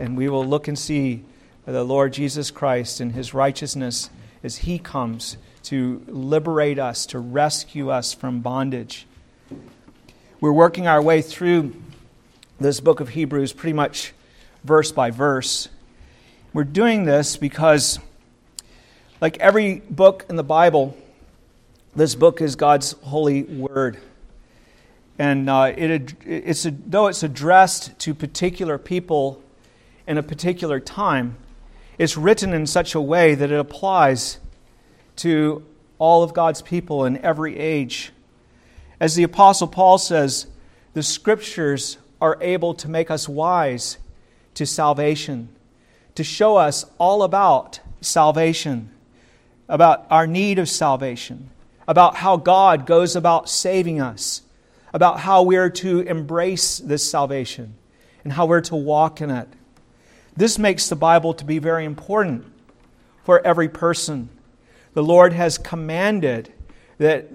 And we will look and see the Lord Jesus Christ and His righteousness as He comes to liberate us, to rescue us from bondage. We're working our way through this book of Hebrews pretty much verse by verse. We're doing this because, like every book in the Bible, this book is God's holy word. And though it's addressed to particular people in a particular time, it's written in such a way that it applies to all of God's people in every age. As the Apostle Paul says, the Scriptures are able to make us wise to salvation, to show us all about salvation, about our need of salvation, about how God goes about saving us, about how we're to embrace this salvation and how we're to walk in it. This makes the Bible to be very important for every person. The Lord has commanded that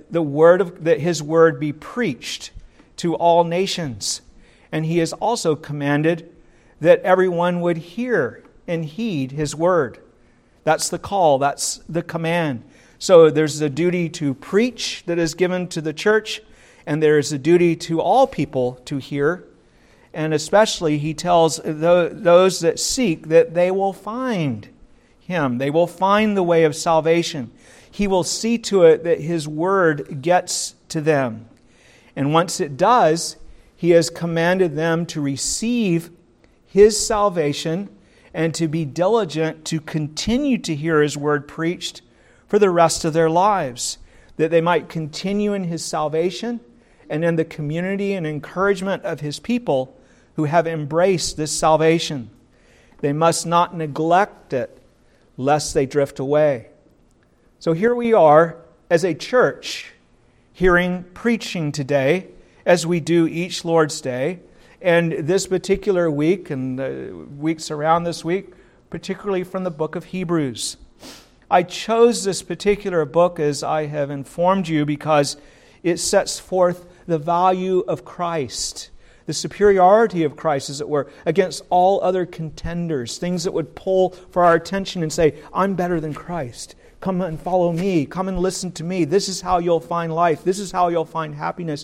His word be preached to all nations. And He has also commanded that everyone would hear and heed His word. That's the call, that's the command. So there's a duty to preach that is given to the church, and there is a duty to all people to hear. And especially He tells those that seek that they will find Him. They will find the way of salvation. He will see to it that His word gets to them. And once it does, He has commanded them to receive His salvation and to be diligent to continue to hear His word preached for the rest of their lives, that they might continue in His salvation and in the community and encouragement of His people who have embraced this salvation. They must not neglect it, lest they drift away. So here we are as a church, hearing preaching today, as we do each Lord's Day. And this particular week, and the weeks around this week, particularly from the book of Hebrews. I chose this particular book, as I have informed you, because it sets forth the value of Christ, the superiority of Christ, as it were, against all other contenders, things that would pull for our attention and say, I'm better than Christ. Come and follow me. Come and listen to me. This is how you'll find life. This is how you'll find happiness.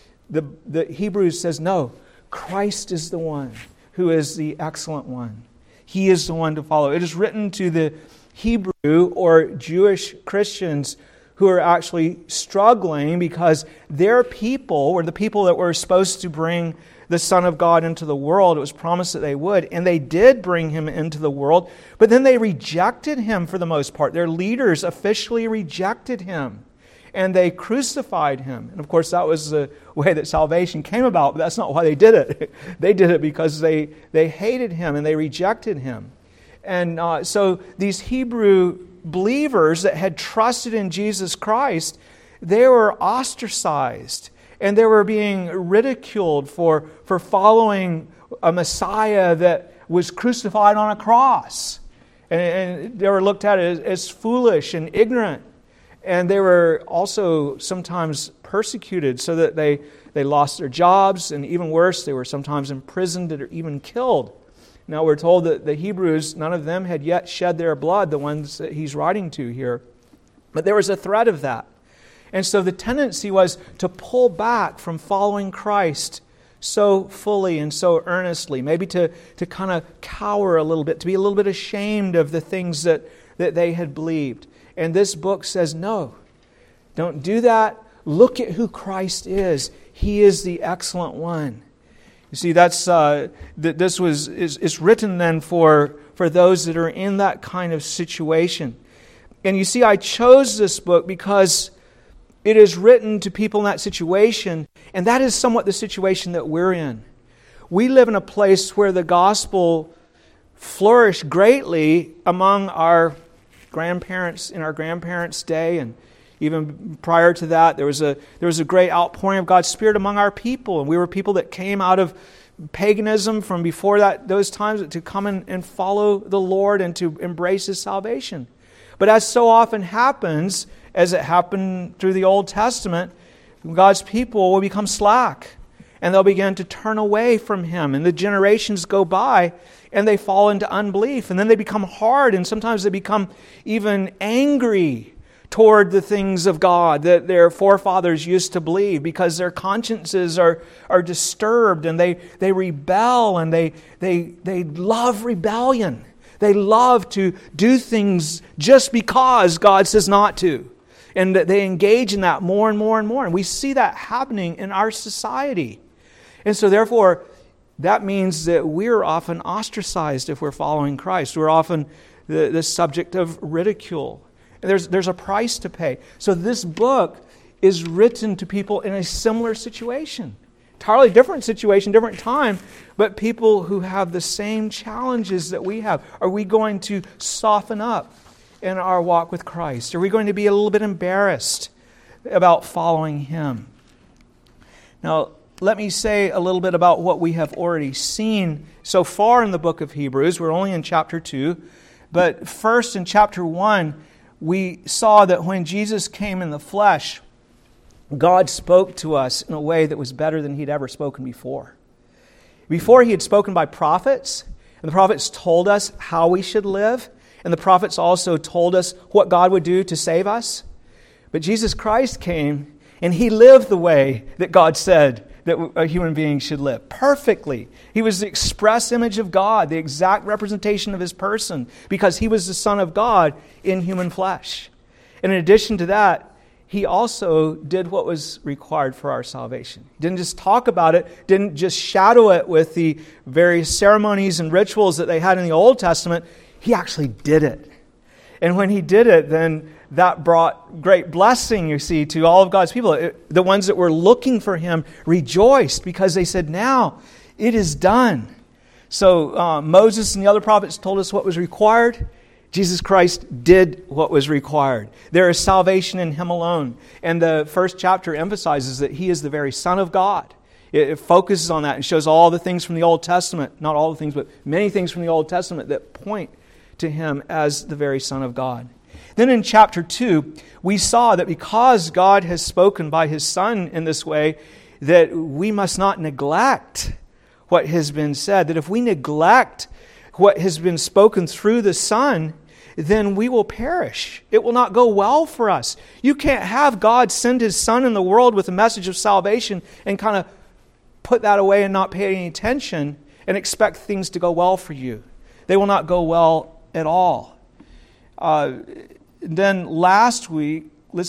The Hebrews says, no, Christ is the one who is the excellent one. He is the one to follow. It is written to the Hebrew or Jewish Christians who are actually struggling because their people were the people that were supposed to bring the Son of God into the world. It was promised that they would, and they did bring Him into the world, but then they rejected Him for the most part. Their leaders officially rejected Him, and they crucified Him. And of course, that was the way that salvation came about, but that's not why they did it. They did it because they hated Him and they rejected Him. And so these Hebrew believers that had trusted in Jesus Christ, they were ostracized. And they were being ridiculed for following a Messiah that was crucified on a cross. And they were looked at as foolish and ignorant. And they were also sometimes persecuted so that they lost their jobs. And even worse, they were sometimes imprisoned or even killed. Now we're told that the Hebrews, none of them had yet shed their blood, the ones that he's writing to here. But there was a threat of that. And so the tendency was to pull back from following Christ so fully and so earnestly, maybe to kind of cower a little bit, to be a little bit ashamed of the things that they had believed. And this book says, no, don't do that. Look at who Christ is. He is the excellent one. You see, it's written then for those that are in that kind of situation. And you see, I chose this book because it is written to people in that situation, and that is somewhat the situation that we're in. We live in a place where the gospel flourished greatly among our grandparents in our grandparents' day, and even prior to that, there was a great outpouring of God's Spirit among our people, and we were people that came out of paganism from before those times to come and follow the Lord and to embrace His salvation. But as so often happens, as it happened through the Old Testament, God's people will become slack and they'll begin to turn away from Him. And the generations go by, and they fall into unbelief. And then they become hard, and sometimes they become even angry toward the things of God that their forefathers used to believe, because their consciences are disturbed, and they rebel, and they love rebellion. They love to do things just because God says not to. And they engage in that more and more and more. And we see that happening in our society. And so therefore, that means that we're often ostracized if we're following Christ. We're often the subject of ridicule. There's a price to pay. So this book is written to people in a similar situation. Entirely different situation, different time, but people who have the same challenges that we have. Are we going to soften up in our walk with Christ? Are we going to be a little bit embarrassed about following Him? Now, let me say a little bit about what we have already seen so far in the book of Hebrews. We're only in chapter 2. But first, in chapter 1, we saw that when Jesus came in the flesh, God spoke to us in a way that was better than He'd ever spoken before. Before, He had spoken by prophets, and the prophets told us how we should live, and the prophets also told us what God would do to save us. But Jesus Christ came, and He lived the way that God said that a human being should live, perfectly. He was the express image of God, the exact representation of His person, because He was the Son of God in human flesh. And in addition to that, He also did what was required for our salvation. He didn't just talk about it, didn't just shadow it with the various ceremonies and rituals that they had in the Old Testament. He actually did it. And when He did it, then that brought great blessing, you see, to all of God's people. The ones that were looking for Him rejoiced because they said, now it is done. So Moses and the other prophets told us what was required. Jesus Christ did what was required. There is salvation in Him alone. And the first chapter emphasizes that He is the very Son of God. It focuses on that and shows all the things from the Old Testament, not all the things, but many things from the Old Testament that point to Him as the very Son of God. Then in chapter 2, we saw that because God has spoken by His Son in this way, that we must not neglect what has been said. That if we neglect what has been spoken through the Son, then we will perish. It will not go well for us. You can't have God send His Son in the world with a message of salvation and kind of put that away and not pay any attention and expect things to go well for you. They will not go well at all. Then last week,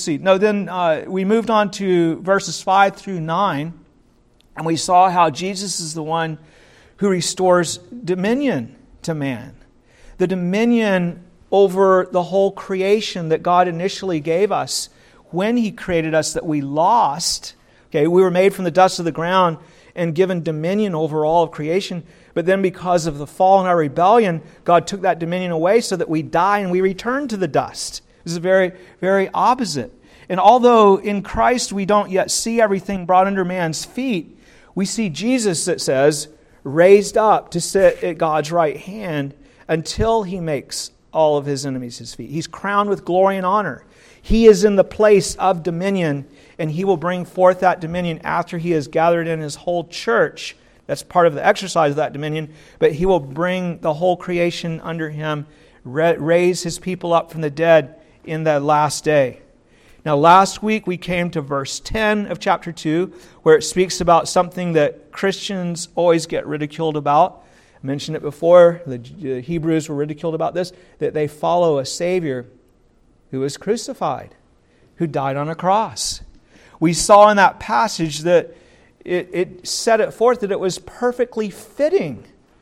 we moved on to verses 5 through 9, and we saw how Jesus is the one who restores dominion to man. The dominion over the whole creation that God initially gave us when He created us that we lost. Okay, we were made from the dust of the ground and given dominion over all of creation. But then because of the fall and our rebellion, God took that dominion away so that we die and we return to the dust. This is very, very opposite. And although in Christ we don't yet see everything brought under man's feet, we see Jesus, it says, raised up to sit at God's right hand until He makes all of His enemies His feet. He's crowned with glory and honor. He is in the place of dominion, and He will bring forth that dominion after He has gathered in His whole church. That's part of the exercise of that dominion. But He will bring the whole creation under Him, raise His people up from the dead in the last day. Now, last week we came to verse 10 of chapter 2, where it speaks about something that Christians always get ridiculed about. I mentioned it before. The Hebrews were ridiculed about this, that they follow a Savior who was crucified, who died on a cross. We saw in that passage that it set it forth that it was perfectly fitting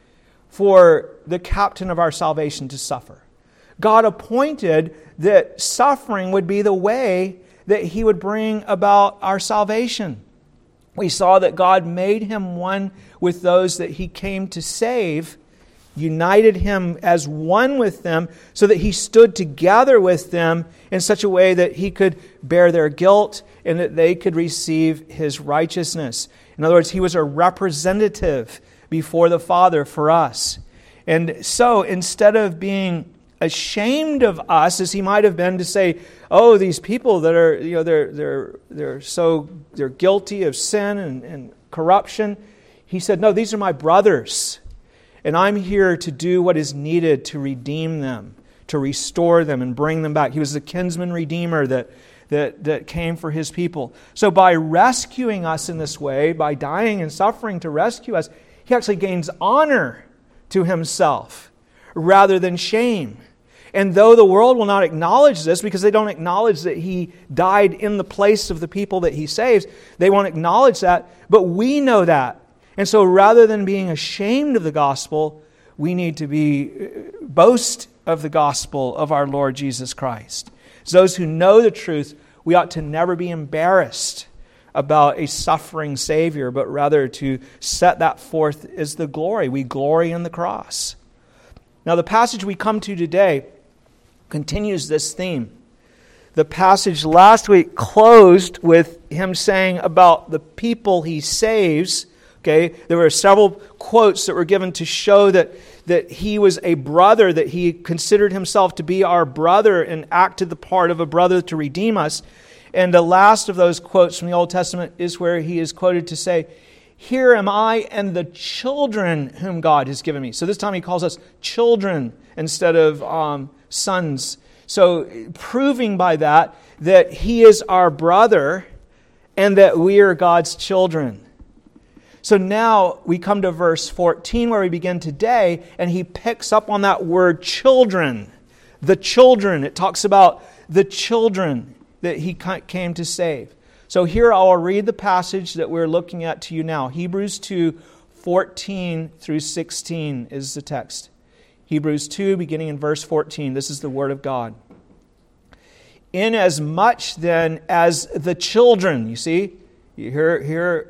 for the captain of our salvation to suffer. God appointed that suffering would be the way that He would bring about our salvation. We saw that God made Him one with those that He came to save, united Him as one with them, so that He stood together with them in such a way that He could bear their guilt and that they could receive His righteousness. In other words, He was a representative before the Father for us. And so, instead of being ashamed of us, as He might have been to say, these people that are, they're guilty of sin and corruption. He said, no, these are my brothers, and I'm here to do what is needed to redeem them, to restore them and bring them back. He was the kinsman redeemer that came for His people. So by rescuing us in this way, by dying and suffering to rescue us, He actually gains honor to Himself rather than shame. And though the world will not acknowledge this, because they don't acknowledge that He died in the place of the people that He saves, they won't acknowledge that, but we know that. And so rather than being ashamed of the gospel, we need to boast of the gospel of our Lord Jesus Christ. As those who know the truth, we ought to never be embarrassed about a suffering Savior, but rather to set that forth as the glory. We glory in the cross. Now the passage we come to today continues this theme. The passage last week closed with Him saying about the people He saves. Okay, there were several quotes that were given to show that He was a brother, that He considered Himself to be our brother and acted the part of a brother to redeem us. And the last of those quotes from the Old Testament is where He is quoted to say, "Here am I and the children whom God has given me." So this time He calls us children instead of sons. So proving by that He is our brother and that we are God's children. So now we come to verse 14 where we begin today, and He picks up on that word children. The children. It talks about the children that He came to save. So here I'll read the passage that we're looking at to you now. Hebrews 2, 14 through 16 is the text. Hebrews 2, beginning in verse 14. This is the Word of God. "Inasmuch then as the children," you see, here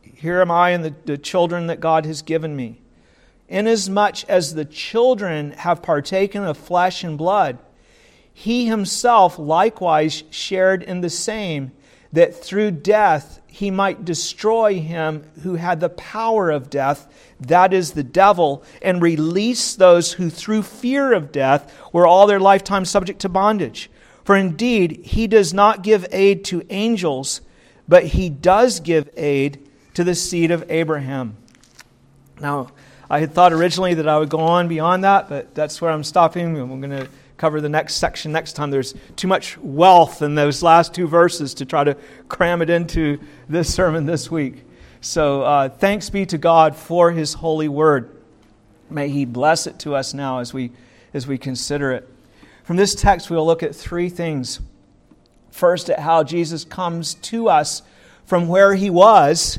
am I and the children that God has given me. "Inasmuch as the children have partaken of flesh and blood, He Himself likewise shared in the same, that through death He might destroy him who had the power of death, that is the devil, and release those who through fear of death were all their lifetime subject to bondage. For indeed, He does not give aid to angels, but He does give aid to the seed of Abraham." Now, I had thought originally that I would go on beyond that, but that's where I'm stopping, and we're going to cover the next section next time. There's too much wealth in those last two verses to try to cram it into this sermon this week. So thanks be to God for His holy word. May He bless it to us now as we consider it. From this text, we'll look at three things. First, at how Jesus comes to us from where He was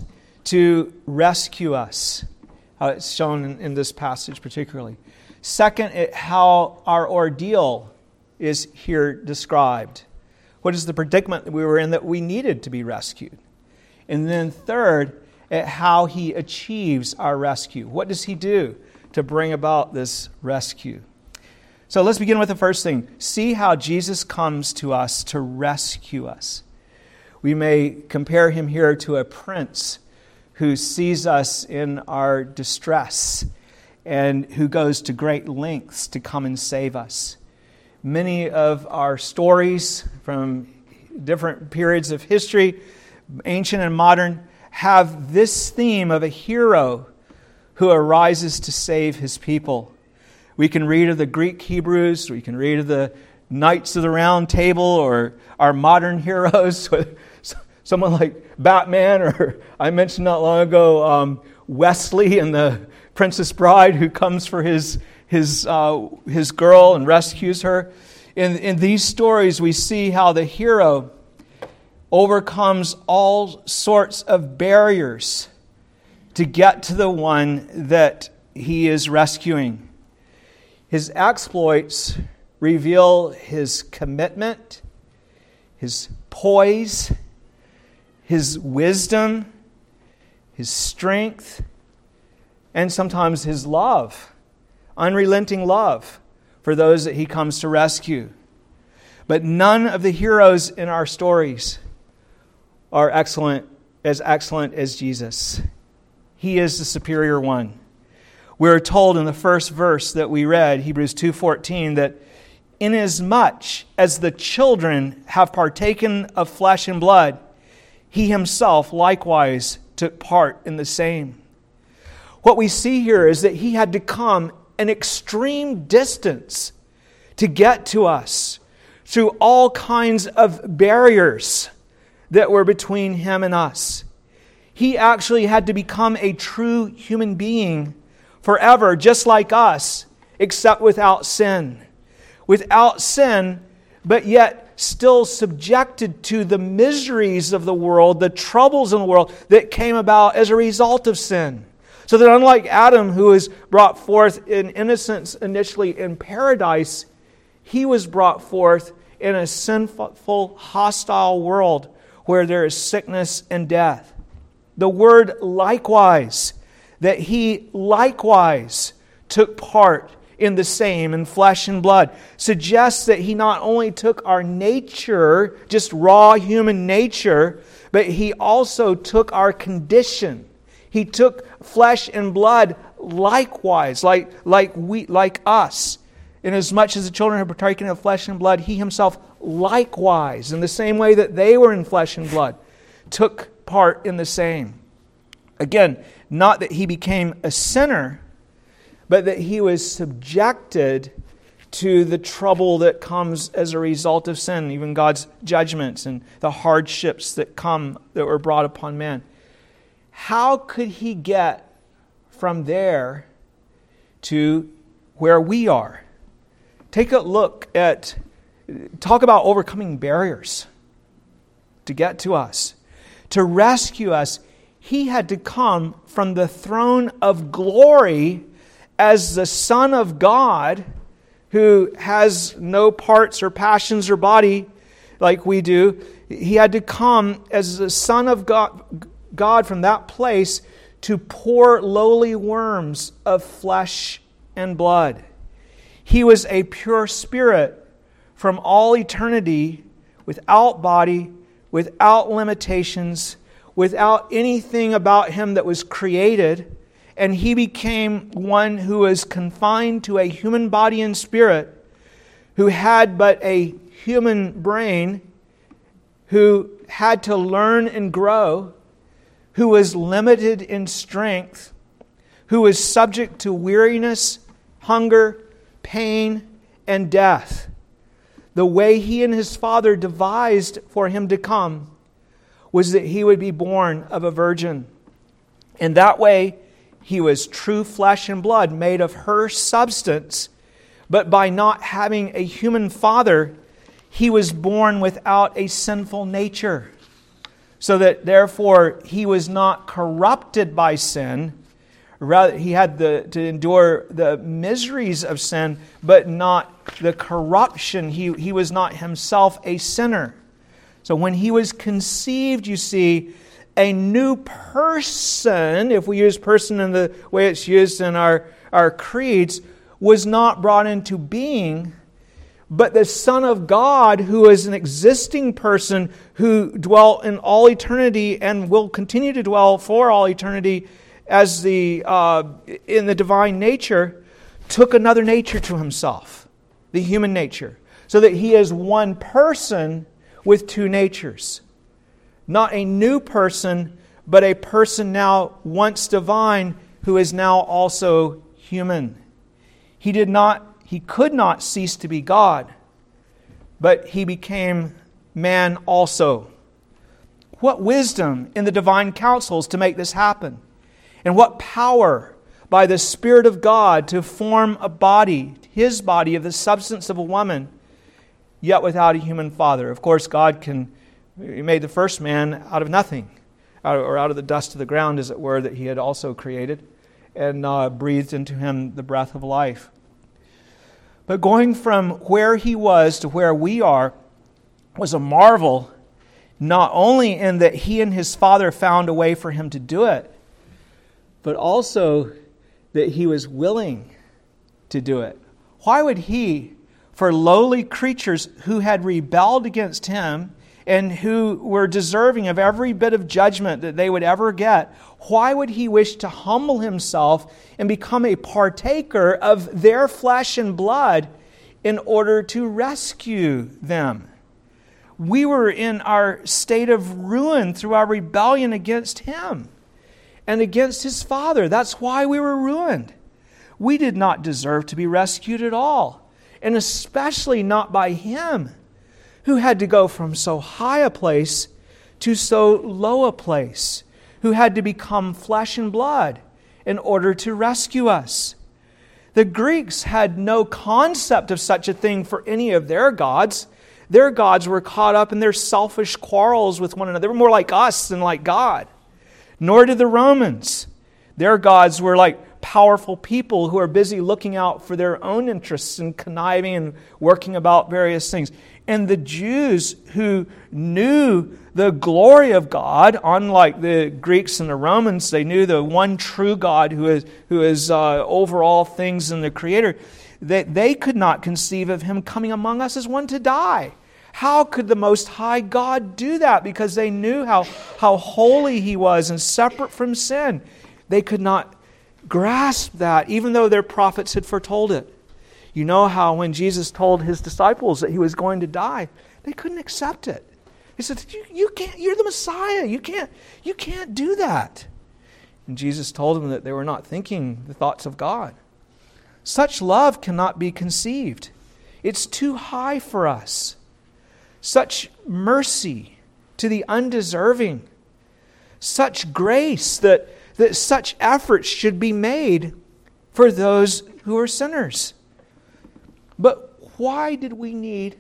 to rescue us. How it's shown in this passage particularly. Second, at how our ordeal is here described. What is the predicament that we were in that we needed to be rescued? And then third, at how He achieves our rescue. What does He do to bring about this rescue? So let's begin with the first thing. See how Jesus comes to us to rescue us. We may compare Him here to a prince who sees us in our distress and who goes to great lengths to come and save us. Many of our stories from different periods of history, ancient and modern, have this theme of a hero who arises to save his people. We can read of the Greek Hebrews, we can read of the Knights of the Round Table, or our modern heroes, someone like Batman, or I mentioned not long ago Wesley and the Princess Bride, who comes for his girl and rescues her. In these stories, we see how the hero overcomes all sorts of barriers to get to the one that he is rescuing. His exploits reveal his commitment, his poise, his wisdom, his strength, and sometimes his love, unrelenting love for those that he comes to rescue. But none of the heroes in our stories are excellent as Jesus. He is the superior one. We're told in the first verse that we read, Hebrews 2:14, that inasmuch as the children have partaken of flesh and blood, He Himself likewise took part in the same. What we see here is that He had to come an extreme distance to get to us through all kinds of barriers that were between Him and us. He actually had to become a true human being forever, just like us, except without sin. Without sin, but yet still subjected to the miseries of the world, the troubles in the world that came about as a result of sin. So that unlike Adam, who was brought forth in innocence initially in paradise, he was brought forth in a sinful, hostile world where there is sickness and death. The word likewise, that He likewise took part in the same in flesh and blood, suggests that He not only took our nature, just raw human nature, but He also took our condition. He took flesh and blood likewise, like us. Inasmuch as the children are partaken of flesh and blood, He Himself likewise, in the same way that they were in flesh and blood, took part in the same. Again, not that He became a sinner, but that He was subjected to the trouble that comes as a result of sin, even God's judgments and the hardships that were brought upon man. How could He get from there to where we are? Take a look at, talk about overcoming barriers to get to us. To rescue us, He had to come from the throne of glory as the Son of God, who has no parts or passions or body like we do. He had to come as the Son of God from that place to poor lowly worms of flesh and blood. He was a pure spirit from all eternity, without body, without limitations, without anything about Him that was created, and He became one who was confined to a human body and spirit, who had but a human brain, who had to learn and grow, who was limited in strength, who was subject to weariness, hunger, pain, and death. The way He and His Father devised for Him to come was that He would be born of a virgin. In that way, He was true flesh and blood, made of her substance, but by not having a human father, He was born without a sinful nature. So that therefore He was not corrupted by sin. Rather, He had to endure the miseries of sin, but not the corruption. He was not Himself a sinner. So when He was conceived, you see, a new person, if we use person in the way it's used in our creeds, was not brought into being, but the Son of God, who is an existing person who dwelt in all eternity and will continue to dwell for all eternity as in the divine nature, took another nature to Himself, the human nature, so that He is one person with two natures. Not a new person, but a person now once divine who is now also human. He could not cease to be God, but He became man also. What wisdom in the divine counsels to make this happen? And what power by the Spirit of God to form a body, His body of the substance of a woman, yet without a human father. Of course, God He made the first man out of nothing, or out of the dust of the ground, as it were, that He had also created, and breathed into him the breath of life. But going from where He was to where we are was a marvel, not only in that He and His Father found a way for Him to do it, but also that He was willing to do it. Why would He, for lowly creatures who had rebelled against Him and who were deserving of every bit of judgment that they would ever get, why would He wish to humble Himself and become a partaker of their flesh and blood in order to rescue them? We were in our state of ruin through our rebellion against Him. and against His Father. That's why we were ruined. We did not deserve to be rescued at all, and especially not by Him, who had to go from so high a place to so low a place, who had to become flesh and blood in order to rescue us. The Greeks had no concept of such a thing for any of their gods. Their gods were caught up in their selfish quarrels with one another. They were more like us than like God. Nor did the Romans. Their gods were like powerful people who are busy looking out for their own interests and conniving and working about various things. And the Jews who knew the glory of God, unlike the Greeks and the Romans, they knew the one true God who is over all things and the Creator. They could not conceive of Him coming among us as one to die. How could the Most High God do that? Because they knew how holy He was and separate from sin. They could not grasp that, even though their prophets had foretold it. You know how when Jesus told His disciples that He was going to die, they couldn't accept it. He said, "You can't. You're the Messiah. You can't do that." And Jesus told them that they were not thinking the thoughts of God. Such love cannot be conceived. It's too high for us. Such mercy to the undeserving. Such grace that such efforts should be made for those who are sinners. But why did we need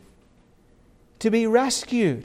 to be rescued?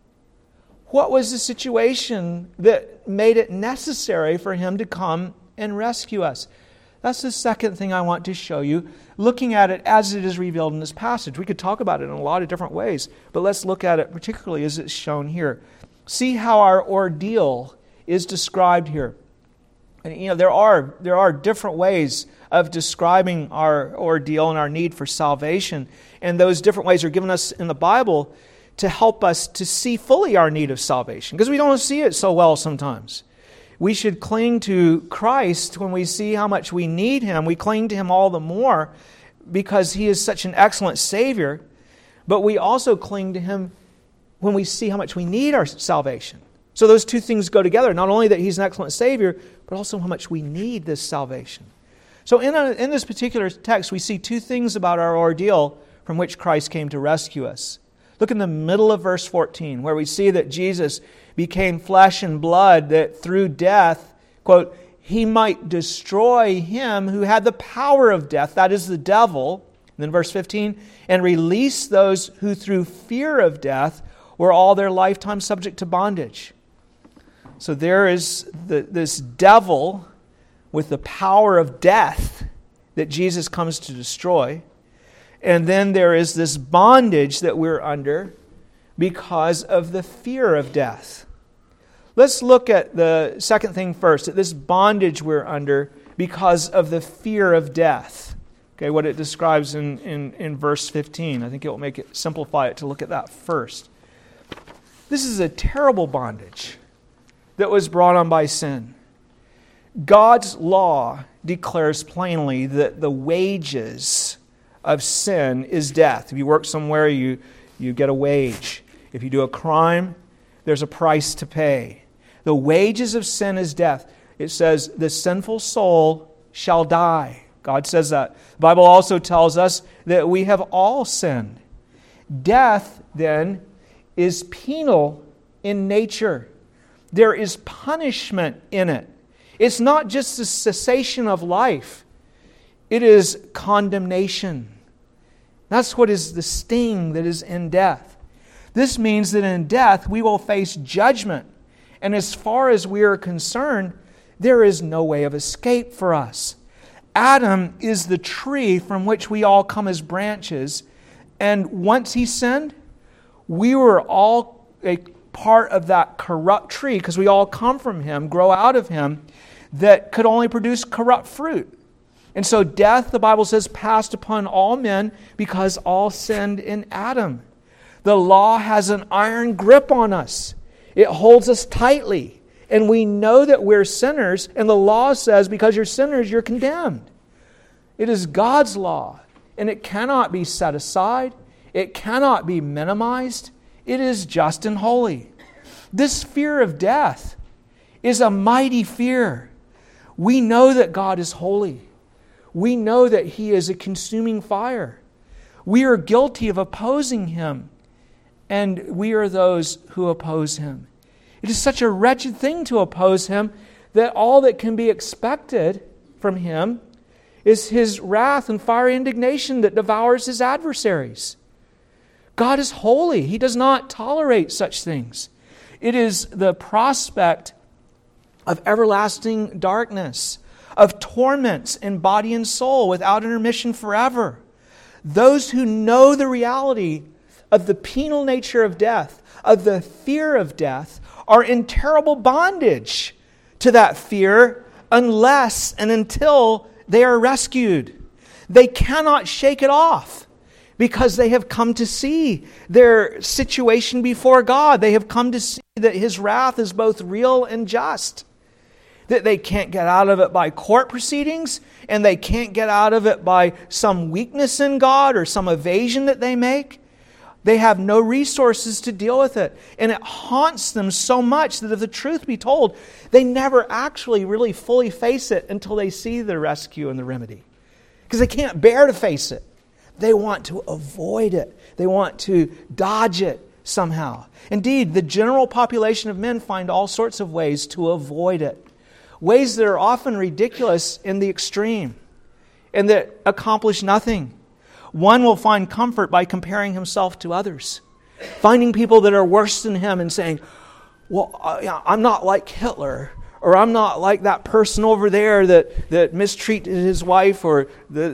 What was the situation that made it necessary for Him to come and rescue us? That's the second thing I want to show you, looking at it as it is revealed in this passage. We could talk about it in a lot of different ways, but let's look at it particularly as it's shown here. See how our ordeal is described here. And there are different ways of describing our ordeal and our need for salvation, and those different ways are given us in the Bible to help us to see fully our need of salvation, because we don't see it so well sometimes. We should cling to Christ when we see how much we need Him. We cling to Him all the more because He is such an excellent Savior, but we also cling to Him when we see how much we need our salvation. So those two things go together, not only that He's an excellent Savior, but also how much we need this salvation. So in this particular text, we see two things about our ordeal from which Christ came to rescue us. Look in the middle of verse 14, where we see that Jesus became flesh and blood, that through death, quote, He might destroy him who had the power of death, that is the devil. And then verse 15, and release those who through fear of death were all their lifetime subject to bondage. So there is this devil with the power of death that Jesus comes to destroy. And then there is this bondage that we're under because of the fear of death. Let's look at the second thing first, at this bondage we're under because of the fear of death. Okay, what it describes in verse 15. I think it will simplify it to look at that first. This is a terrible bondage that was brought on by sin. God's law declares plainly that the wages of sin is death. If you work somewhere, you get a wage. If you do a crime, there's a price to pay. The wages of sin is death. It says, the sinful soul shall die. God says that. The Bible also tells us that we have all sinned. Death, then, is penal in nature. There is punishment in it. It's not just the cessation of life. It is condemnation. That's what is the sting that is in death. This means that in death we will face judgment. And as far as we are concerned, there is no way of escape for us. Adam is the tree from which we all come as branches. And once he sinned, we were all a part of that corrupt tree, because we all come from him, grow out of him, that could only produce corrupt fruit. And so death, the Bible says, passed upon all men because all sinned in Adam. The law has an iron grip on us. It holds us tightly. And we know that we're sinners, and the law says because you're sinners, you're condemned. It is God's law, and it cannot be set aside. It cannot be minimized. It is just and holy. This fear of death is a mighty fear. We know that God is holy. We know that He is a consuming fire. We are guilty of opposing Him, and we are those who oppose Him. It is such a wretched thing to oppose Him that all that can be expected from Him is His wrath and fiery indignation that devours His adversaries. God is holy. He does not tolerate such things. It is the prospect of everlasting darkness, of torments in body and soul without intermission forever. Those who know the reality of the penal nature of death, of the fear of death, are in terrible bondage to that fear unless and until they are rescued. They cannot shake it off because they have come to see their situation before God. They have come to see that His wrath is both real and just. That they can't get out of it by court proceedings, and they can't get out of it by some weakness in God or some evasion that they make. They have no resources to deal with it. And it haunts them so much that if the truth be told, they never actually really fully face it until they see the rescue and the remedy. Because they can't bear to face it. They want to avoid it. They want to dodge it somehow. Indeed, the general population of men find all sorts of ways to avoid it. Ways that are often ridiculous in the extreme and that accomplish nothing. One will find comfort by comparing himself to others. Finding people that are worse than him and saying, well, I'm not like Hitler, or I'm not like that person over there that mistreated his wife, or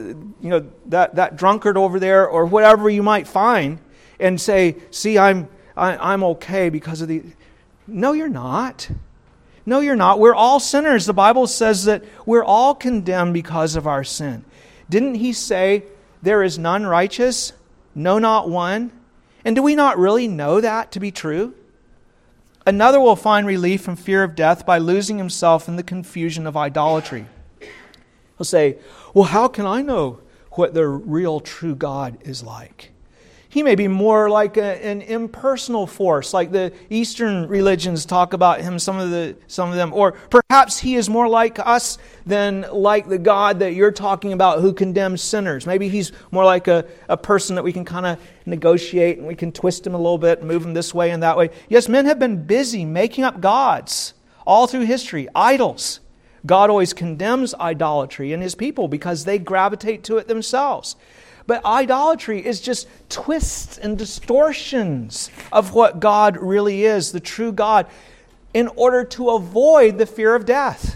that drunkard over there, or whatever you might find, and say, see, I'm okay because of the... No, you're not. No, you're not. We're all sinners. The Bible says that we're all condemned because of our sin. Didn't He say, there is none righteous, no, not one? And do we not really know that to be true? Another will find relief from fear of death by losing himself in the confusion of idolatry. He'll say, well, how can I know what the real true God is like? He may be more like an impersonal force, like the Eastern religions talk about Him, some of them. Or perhaps He is more like us than like the God that you're talking about who condemns sinners. Maybe He's more like a person that we can kind of negotiate and we can twist Him a little bit and move Him this way and that way. Yes, men have been busy making up gods all through history, idols. God always condemns idolatry in His people because they gravitate to it themselves. But idolatry is just twists and distortions of what God really is, the true God, in order to avoid the fear of death.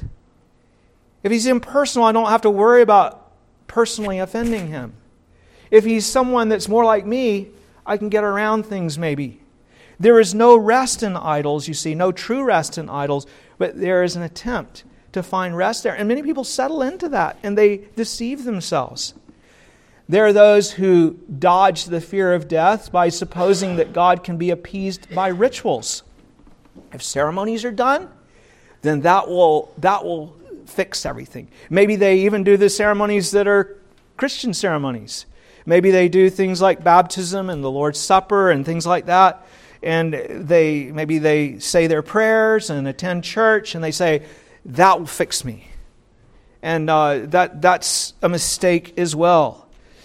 If He's impersonal, I don't have to worry about personally offending Him. If He's someone that's more like me, I can get around things maybe. There is no rest in idols, you see, no true rest in idols, but there is an attempt to find rest there. And many people settle into that and they deceive themselves. There are those who dodge the fear of death by supposing that God can be appeased by rituals. If ceremonies are done, then that will fix everything. Maybe they even do the ceremonies that are Christian ceremonies. Maybe they do things like baptism and the Lord's Supper and things like that. And maybe they say their prayers and attend church and they say, that will fix me. And that's a mistake as well.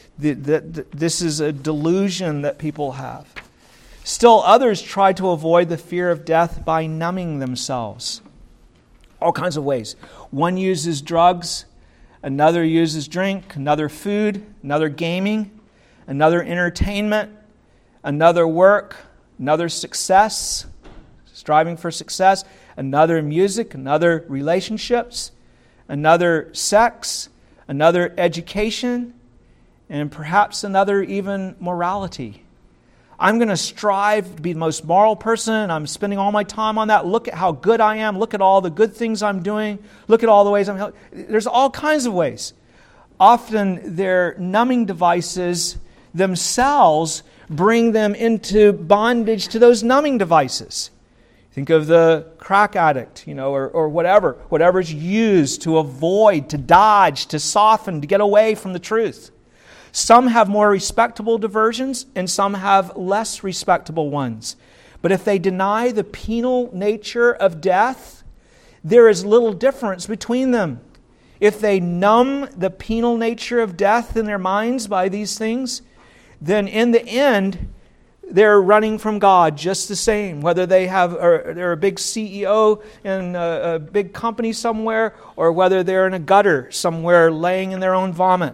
This is a delusion that people have. Still, others try to avoid the fear of death by numbing themselves. All kinds of ways. One uses drugs, another uses drink, another food, another gaming, another entertainment, another work, another success, striving for success, another music, another relationships, another sex, another education, and perhaps another even morality. I'm going to strive to be the most moral person. I'm spending all my time on that. Look at how good I am. Look at all the good things I'm doing. Look at all the ways I'm helping. There's all kinds of ways. Often their numbing devices themselves bring them into bondage to those numbing devices. Think of the crack addict, or whatever's used to avoid, to dodge, to soften, to get away from the truth. Some have more respectable diversions and some have less respectable ones. But if they deny the penal nature of death, there is little difference between them. If they numb the penal nature of death in their minds by these things, then in the end, they're running from God just the same. Whether they're a big CEO in a big company somewhere, or whether they're in a gutter somewhere laying in their own vomit.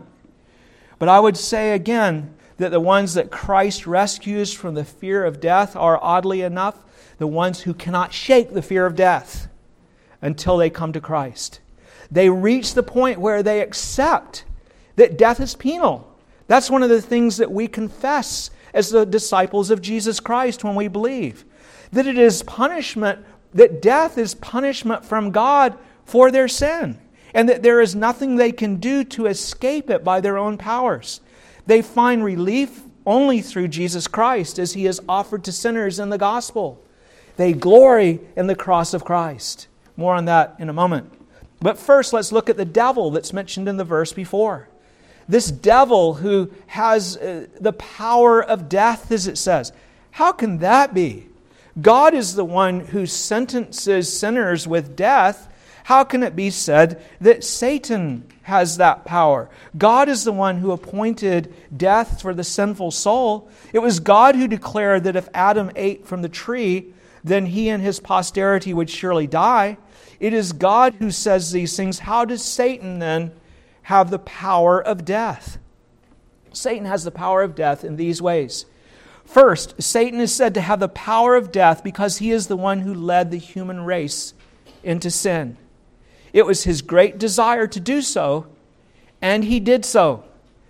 But I would say again that the ones that Christ rescues from the fear of death are, oddly enough, the ones who cannot shake the fear of death until they come to Christ. They reach the point where they accept that death is penal. That's one of the things that we confess as the disciples of Jesus Christ when we believe. That it is punishment, that death is punishment from God for their sin. And that there is nothing they can do to escape it by their own powers. They find relief only through Jesus Christ as He is offered to sinners in the gospel. They glory in the cross of Christ. More on that in a moment. But first, let's look at the devil that's mentioned in the verse before. This devil who has the power of death, as it says. How can that be? God is the one who sentences sinners with death. How can it be said that Satan has that power? God is the one who appointed death for the sinful soul. It was God who declared that if Adam ate from the tree, then he and his posterity would surely die. It is God who says these things. How does Satan then have the power of death? Satan has the power of death in these ways. First, Satan is said to have the power of death because he is the one who led the human race into sin. It was his great desire to do so, and he did so.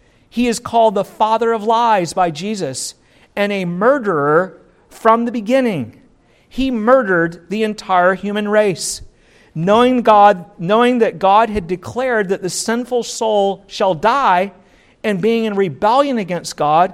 He is called the father of lies by Jesus and a murderer from the beginning. He murdered the entire human race. Knowing that God had declared that the sinful soul shall die, and being in rebellion against God,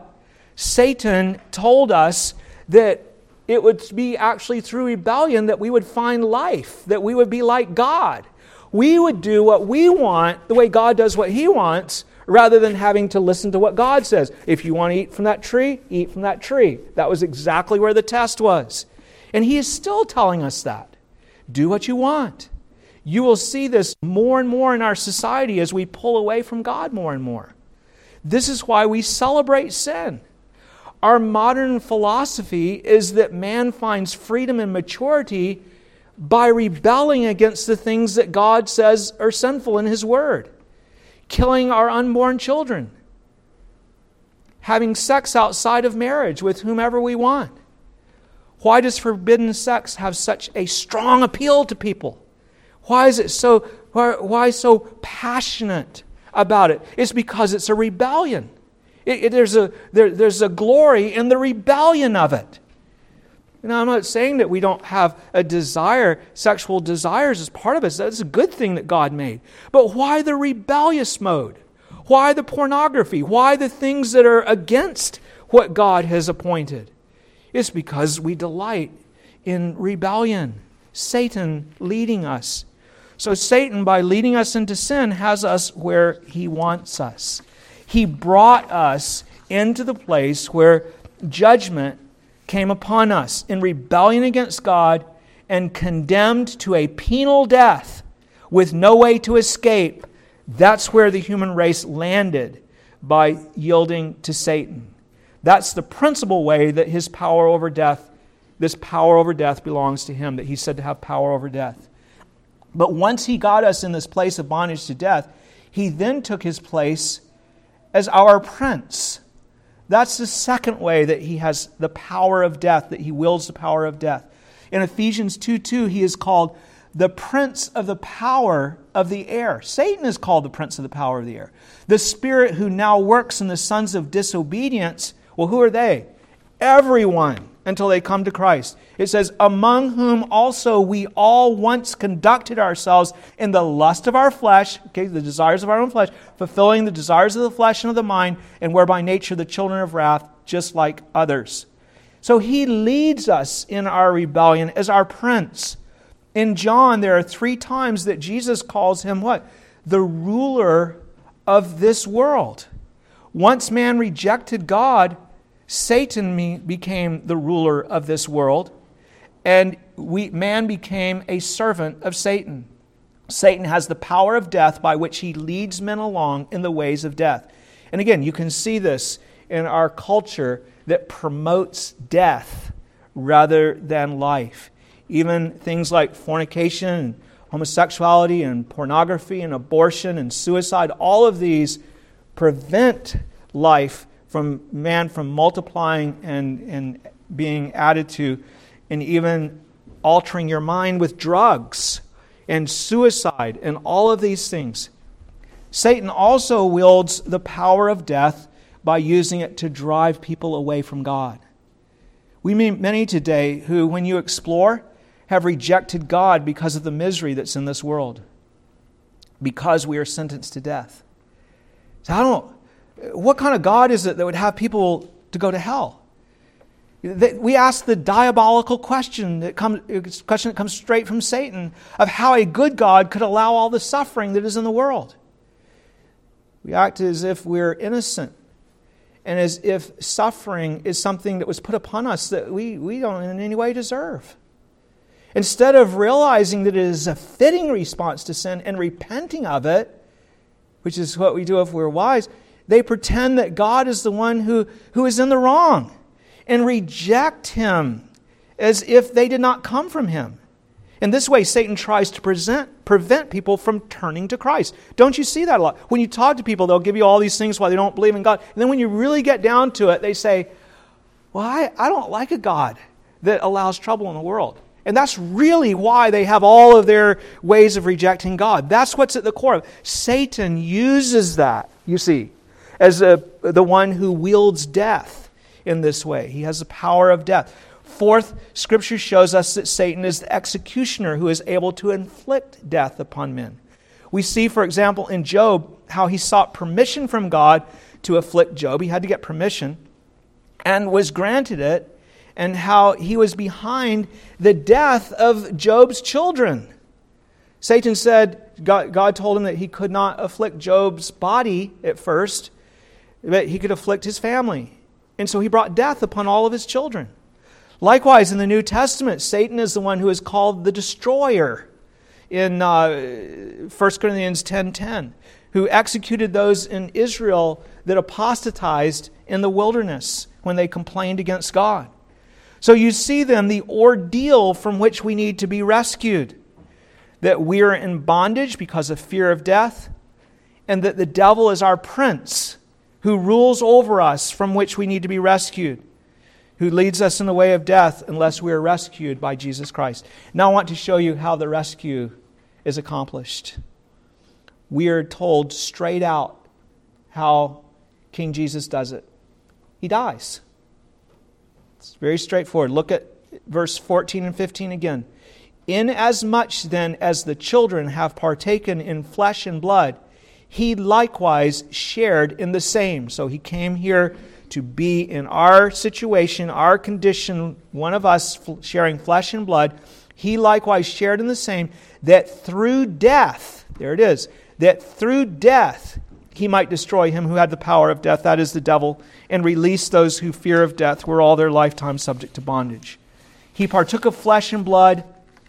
Satan told us that it would be actually through rebellion that we would find life, that we would be like God. We would do what we want the way God does what He wants, rather than having to listen to what God says. If you want to eat from that tree, eat from that tree. That was exactly where the test was. And He is still telling us that. Do what you want. You will see this more and more in our society as we pull away from God more and more. This is why we celebrate sin. Our modern philosophy is that man finds freedom and maturity by rebelling against the things that God says are sinful in His Word. Killing our unborn children. Having sex outside of marriage with whomever we want. Why does forbidden sex have such a strong appeal to people? Why is it why so passionate about it? It's because it's a rebellion. There's a glory in the rebellion of it. Now, I'm not saying that we don't have a desire, sexual desires as part of it. That's a good thing that God made. But why the rebellious mode? Why the pornography? Why the things that are against what God has appointed? It's because we delight in rebellion. Satan leading us. So Satan, by leading us into sin, has us where he wants us. He brought us into the place where judgment came upon us in rebellion against God and condemned to a penal death with no way to escape. That's where the human race landed by yielding to Satan. That's the principal way that his power over death, this power over death belongs to him, that he's said to have power over death. But once he got us in this place of bondage to death, he then took his place as our prince. That's the second way that he has the power of death, that he wields the power of death. In Ephesians 2:2, he is called the prince of the power of the air. Satan is called the prince of the power of the air. The spirit who now works in the sons of disobedience, well, who are they? Everyone, until they come to Christ. It says, among whom also we all once conducted ourselves in the lust of our flesh, okay, the desires of our own flesh, fulfilling the desires of the flesh and of the mind, and were by nature the children of wrath, just like others. So he leads us in our rebellion as our prince. In John, there are 3 times that Jesus calls him what? The ruler of this world. Once man rejected God, Satan became the ruler of this world. and man became a servant of Satan. Satan has the power of death by which he leads men along in the ways of death. And again, you can see this in our culture that promotes death rather than life. Even things like fornication, and homosexuality, and pornography, and abortion, and suicide, all of these prevent life from man from multiplying and being added to, and even altering your mind with drugs and suicide and all of these things. Satan also wields the power of death by using it to drive people away from God. We meet many today who, when you explore, have rejected God because of the misery that's in this world, because we are sentenced to death. So what kind of God is it that would have people to go to hell? We ask the diabolical question that comes straight from Satan of how a good God could allow all the suffering that is in the world. We act as if we're innocent, and as if suffering is something that was put upon us that we don't in any way deserve. Instead of realizing that it is a fitting response to sin and repenting of it, which is what we do if we're wise, they pretend that God is the one who is in the wrong and reject Him as if they did not come from Him. In this way, Satan tries to prevent people from turning to Christ. Don't you see that a lot? When you talk to people, they'll give you all these things why they don't believe in God. And then when you really get down to it, they say, well, I don't like a God that allows trouble in the world. And that's really why they have all of their ways of rejecting God. That's what's at the core of it. Satan uses that, you see, as the one who wields death in this way. He has the power of death. Fourth, Scripture shows us that Satan is the executioner who is able to inflict death upon men. We see, for example, in Job, how he sought permission from God to afflict Job. He had to get permission and was granted it, and how he was behind the death of Job's children. Satan said, God told him that he could not afflict Job's body at first, but he could afflict his family. And so he brought death upon all of his children. Likewise, in the New Testament, Satan is the one who is called the destroyer in 1 Corinthians 10:10, who executed those in Israel that apostatized in the wilderness when they complained against God. So you see then the ordeal from which we need to be rescued, that we are in bondage because of fear of death, and that the devil is our prince who rules over us, from which we need to be rescued, who leads us in the way of death unless we are rescued by Jesus Christ. Now I want to show you how the rescue is accomplished. We are told straight out how King Jesus does it. He dies. It's very straightforward. Look at verse 14 and 15 again. Inasmuch then as the children have partaken in flesh and blood, He likewise shared in the same. So He came here to be in our situation, our condition, one of us sharing flesh and blood. He likewise shared in the same, that through death, there it is, that through death He might destroy him who had the power of death, that is the devil, and release those who fear of death were all their lifetime subject to bondage. He partook of flesh and blood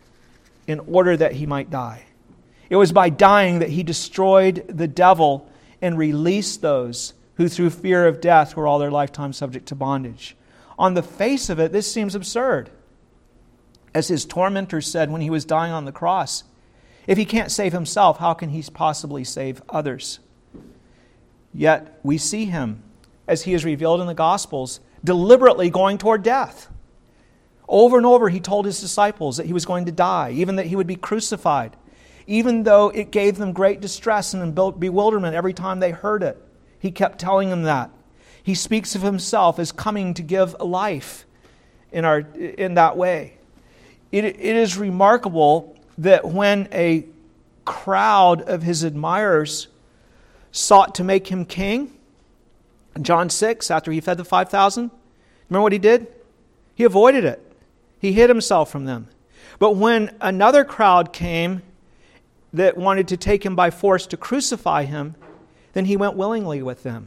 in order that He might die. It was by dying that He destroyed the devil and released those who through fear of death were all their lifetime subject to bondage. On the face of it, this seems absurd. As His tormentors said when He was dying on the cross, if He can't save Himself, how can He possibly save others? Yet we see Him, as He is revealed in the Gospels, deliberately going toward death. Over and over He told His disciples that He was going to die, even that He would be crucified, even though it gave them great distress and bewilderment every time they heard it. He kept telling them that. He speaks of Himself as coming to give life in that way. It is remarkable that when a crowd of His admirers sought to make Him king, in John 6, after He fed the 5,000, remember what He did? He avoided it. He hid Himself from them. But when another crowd came that wanted to take Him by force to crucify Him, then He went willingly with them.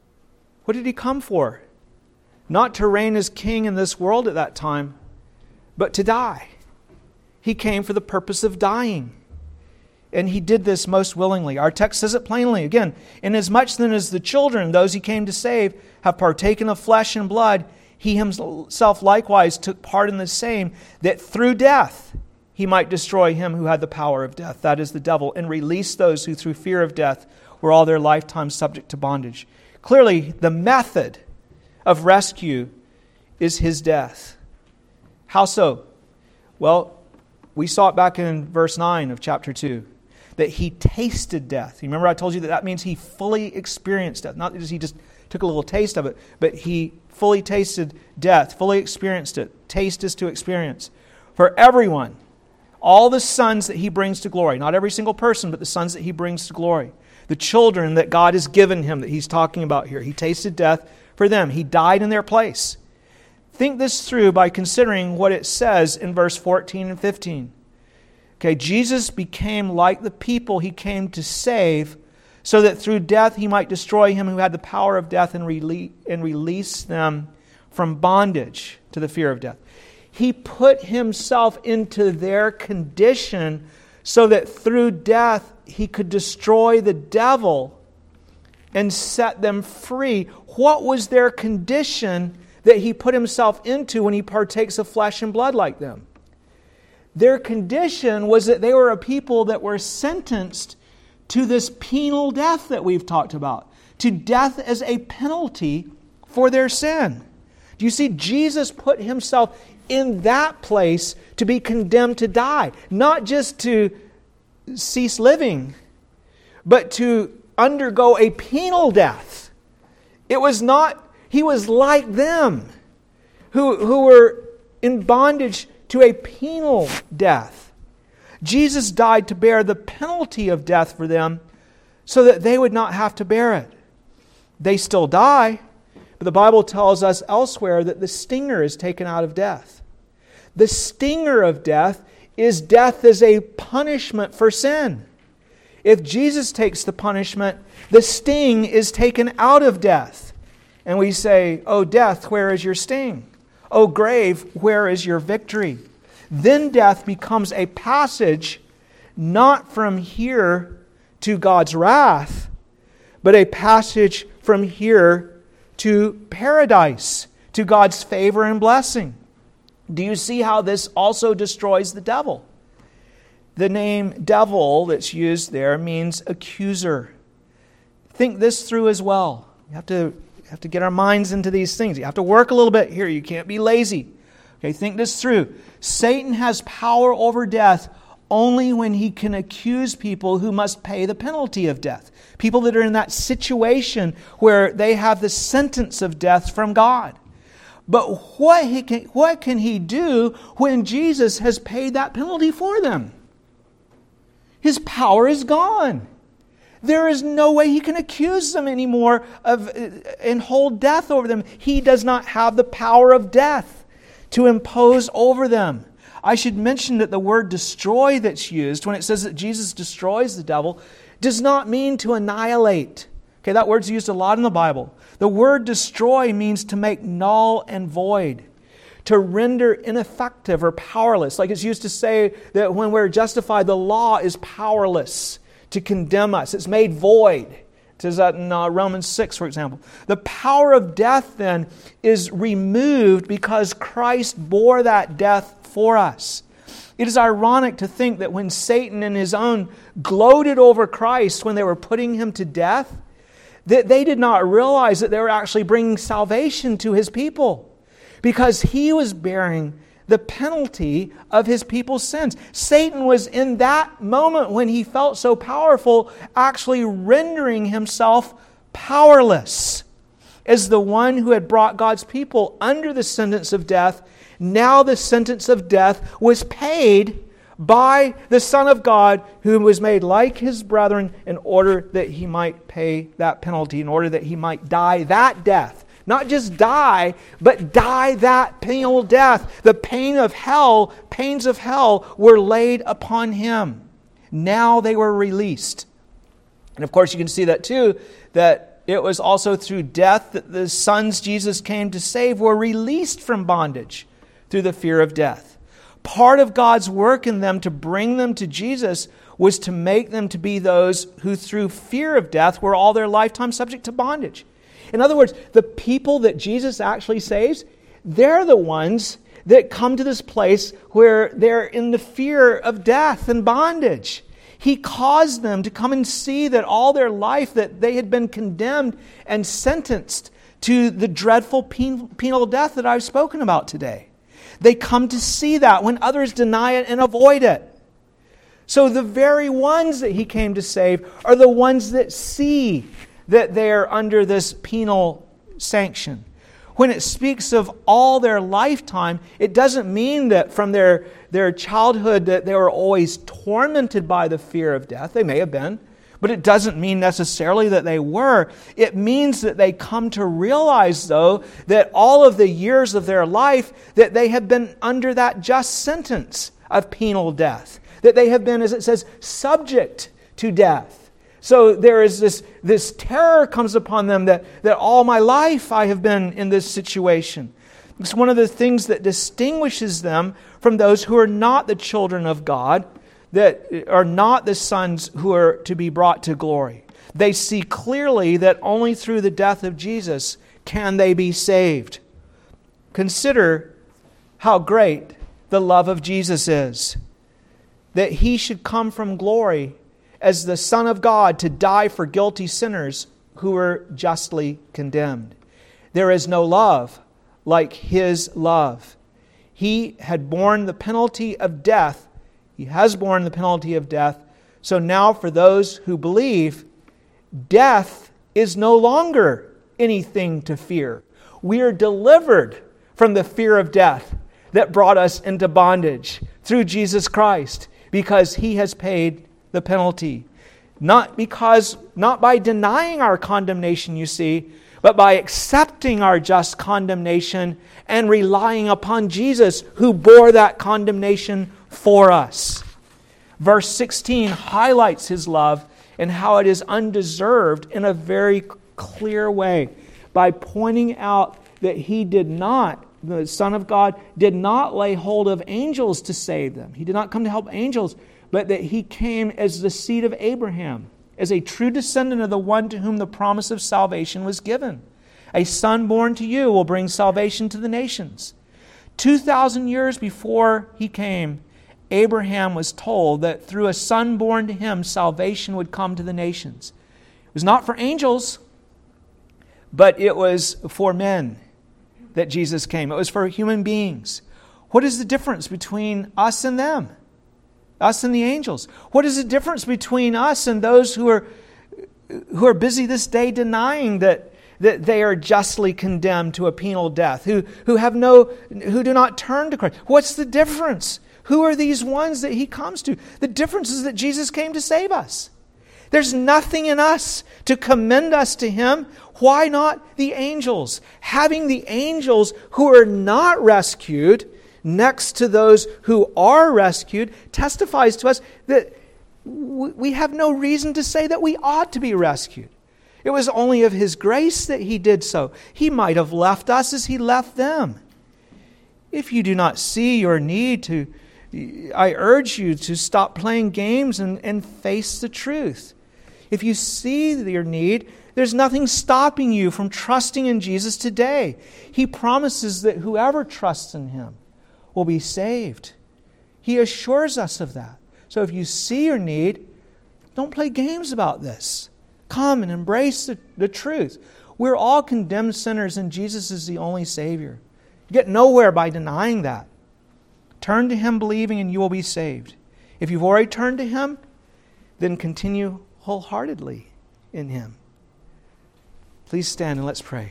What did He come for? Not to reign as king in this world at that time, but to die. He came for the purpose of dying. And He did this most willingly. Our text says it plainly. Again, inasmuch then as the children, those He came to save, have partaken of flesh and blood, He Himself likewise took part in the same, that through death He might destroy him who had the power of death, that is the devil, and release those who through fear of death were all their lifetime subject to bondage. Clearly, the method of rescue is His death. How so? Well, we saw it back in verse 9 of chapter 2. That He tasted death. You remember I told you that means He fully experienced death. Not that He just took a little taste of it, but He fully tasted death, fully experienced it. Taste is to experience. For everyone, all the sons that He brings to glory, not every single person, but the sons that He brings to glory, the children that God has given Him that He's talking about here. He tasted death for them. He died in their place. Think this through by considering what it says in verse 14 and 15. Okay, Jesus became like the people He came to save, so that through death He might destroy him who had the power of death and release them from bondage to the fear of death. He put Himself into their condition so that through death He could destroy the devil and set them free. What was their condition that He put Himself into when He partakes of flesh and blood like them? Their condition was that they were a people that were sentenced to this penal death that we've talked about, to death as a penalty for their sin. Do you see? Jesus put Himself in that place to be condemned to die, not just to cease living, but to undergo a penal death. It was not, He was like them who were in bondage to a penal death. Jesus died to bear the penalty of death for them so that they would not have to bear it. They still die, but the Bible tells us elsewhere that the stinger is taken out of death. The stinger of death is death as a punishment for sin. If Jesus takes the punishment, the sting is taken out of death. And we say, "O death, where is your sting? O grave, where is your victory?" Then death becomes a passage not from here to God's wrath, but a passage from here to paradise, to God's favor and blessing. Do you see how this also destroys the devil? The name devil that's used there means accuser. Think this through as well. You have to get our minds into these things. You have to work a little bit here. You can't be lazy. Okay, think this through. Satan has power over death only when he can accuse people who must pay the penalty of death. People that are in that situation where they have the sentence of death from God. But what can he do when Jesus has paid that penalty for them? His power is gone. There is no way he can accuse them anymore and hold death over them. He does not have the power of death to impose over them. I should mention that the word destroy that's used when it says that Jesus destroys the devil does not mean to annihilate. Okay, that word's used a lot in the Bible. The word destroy means to make null and void, to render ineffective or powerless. Like it's used to say that when we're justified, the law is powerless to condemn us. It's made void. It says that in Romans 6, for example. The power of death then is removed because Christ bore that death for us. It is ironic to think that when Satan and his own gloated over Christ when they were putting him to death, that they did not realize that they were actually bringing salvation to his people because he was bearing the penalty of his people's sins. Satan was in that moment when he felt so powerful actually rendering himself powerless. As the one who had brought God's people under the sentence of death, now the sentence of death was paid by the Son of God, who was made like his brethren in order that he might pay that penalty, in order that he might die that death. Not just die, but die that penal death. The pains of hell were laid upon him. Now they were released. And of course you can see that too, that it was also through death that the sons Jesus came to save were released from bondage through the fear of death. Part of God's work in them to bring them to Jesus was to make them to be those who through fear of death were all their lifetime subject to bondage. In other words, the people that Jesus actually saves, they're the ones that come to this place where they're in the fear of death and bondage. He caused them to come and see that all their life that they had been condemned and sentenced to the dreadful penal death that I've spoken about today. They come to see that when others deny it and avoid it. So the very ones that He came to save are the ones that see that they are under this penal sanction. When it speaks of all their lifetime, it doesn't mean that from their childhood that they were always tormented by the fear of death. They may have been, but it doesn't mean necessarily that they were. It means that they come to realize, though, that all of the years of their life that they have been under that just sentence of penal death. That they have been, as it says, subject to death. So there is this terror comes upon them that all my life I have been in this situation. It's one of the things that distinguishes them from those who are not the children of God, that are not the sons who are to be brought to glory. They see clearly that only through the death of Jesus can they be saved. Consider how great the love of Jesus is. That He should come from glory as the Son of God to die for guilty sinners who were justly condemned. There is no love like His love. He had borne the penalty of death. He has borne the penalty of death. So now for those who believe, death is no longer anything to fear. We are delivered from the fear of death that brought us into bondage through Jesus Christ, because He has paid the penalty. Not by denying our condemnation, you see, but by accepting our just condemnation and relying upon Jesus, who bore that condemnation for us. Verse 16 highlights His love and how it is undeserved in a very clear way by pointing out that He did not, the Son of God, did not lay hold of angels to save them. He did not come to help angels, but that He came as the seed of Abraham, as a true descendant of the one to whom the promise of salvation was given. A son born to you will bring salvation to the nations. 2,000 years before He came, Abraham was told that through a son born to him, salvation would come to the nations. It was not for angels, but it was for men that Jesus came. It was for human beings. What is the difference between us and them? Us and the angels. What is the difference between us and those who are busy this day denying that they are justly condemned to a penal death, who do not turn to Christ? What's the difference? Who are these ones that He comes to? The difference is that Jesus came to save us. There's nothing in us to commend us to Him. Why not the angels? Having the angels who are not rescued next to those who are rescued testifies to us that we have no reason to say that we ought to be rescued. It was only of His grace that He did so. He might have left us as He left them. If you do not see your need to, I urge you to stop playing games and face the truth. If you see your need, there's nothing stopping you from trusting in Jesus today. He promises that whoever trusts in Him will be saved. He assures us of that. So if you see your need, don't play games about this. Come and embrace the truth. We're all condemned sinners and Jesus is the only Savior. You get nowhere by denying that. Turn to Him believing and you will be saved. If you've already turned to Him, then continue wholeheartedly in Him. Please stand and let's pray.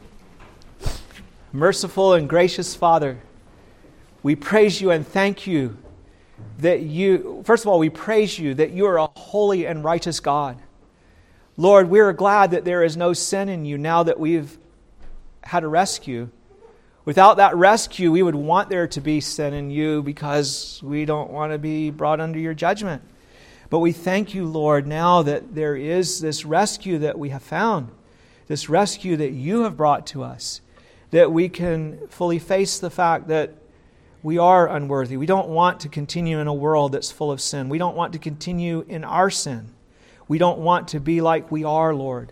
Merciful and gracious Father, we praise You and thank You that first of all, we praise You that You are a holy and righteous God. Lord, we are glad that there is no sin in You now that we've had a rescue. Without that rescue, we would want there to be sin in You because we don't want to be brought under Your judgment. But we thank You, Lord, now that there is this rescue that we have found, this rescue that You have brought to us, that we can fully face the fact that We are unworthy. We don't want to continue in a world that's full of sin. We don't want to continue in our sin. We don't want to be like we are, Lord.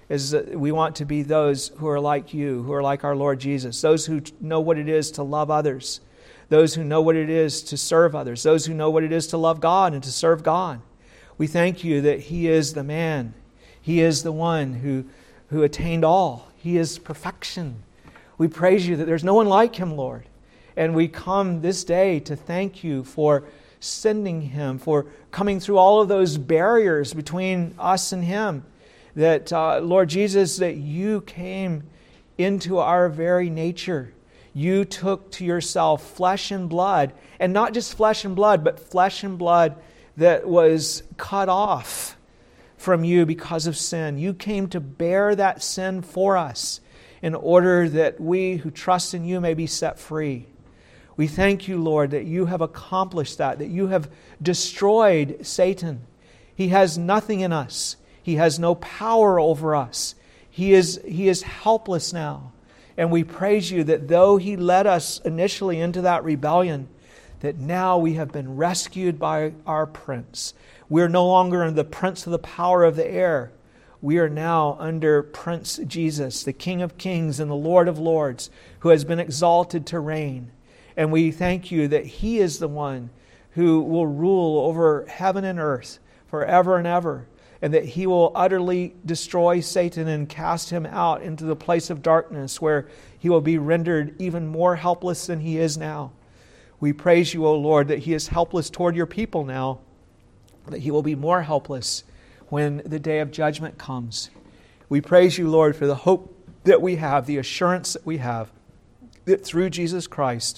We want to be those who are like you, who are like our Lord Jesus, those who know what it is to love others, those who know what it is to serve others, those who know what it is to love God and to serve God. We thank you that He is the man. He is the one who attained all. He is perfection. We praise you that there's no one like Him, Lord. And we come this day to thank you for sending Him, for coming through all of those barriers between us and Him. That, Lord Jesus, that you came into our very nature. You took to yourself flesh and blood, and not just flesh and blood, but flesh and blood that was cut off from you because of sin. You came to bear that sin for us in order that we who trust in you may be set free. We thank you, Lord, that you have accomplished that you have destroyed Satan. He has nothing in us. He has no power over us. He is helpless now. And we praise you that though he led us initially into that rebellion, that now we have been rescued by our Prince. We're no longer under the prince of the power of the air. We are now under Prince Jesus, the King of Kings and the Lord of Lords, who has been exalted to reign. And we thank you that He is the one who will rule over heaven and earth forever and ever, and that He will utterly destroy Satan and cast him out into the place of darkness where he will be rendered even more helpless than he is now. We praise you, O Lord, that He is helpless toward your people now, that He will be more helpless when the day of judgment comes. We praise you, Lord, for the hope that we have, the assurance that we have, that through Jesus Christ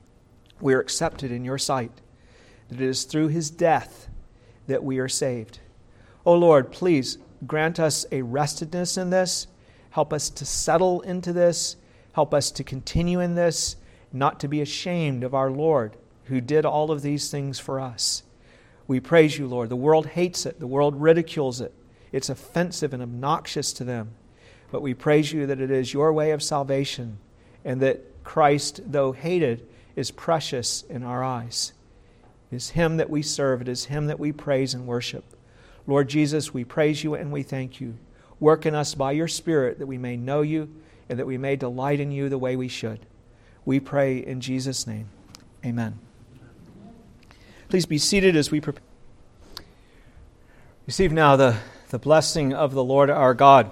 we are accepted in your sight, that it is through His death that we are saved. O Lord, please grant us a restedness in this. Help us to settle into this. Help us to continue in this, not to be ashamed of our Lord who did all of these things for us. We praise you, Lord. The world hates it. The world ridicules it. It's offensive and obnoxious to them. But we praise you that it is your way of salvation and that Christ, though hated, is precious in our eyes. It is Him that we serve. It is Him that we praise and worship. Lord Jesus, we praise you and we thank you. Work in us by your Spirit that we may know you and that we may delight in you the way we should. We pray in Jesus' name. Amen. Please be seated as we prepare. Receive now the blessing of the Lord our God.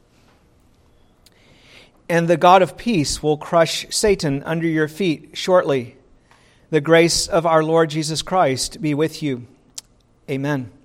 And the God of peace will crush Satan under your feet shortly. The grace of our Lord Jesus Christ be with you. Amen.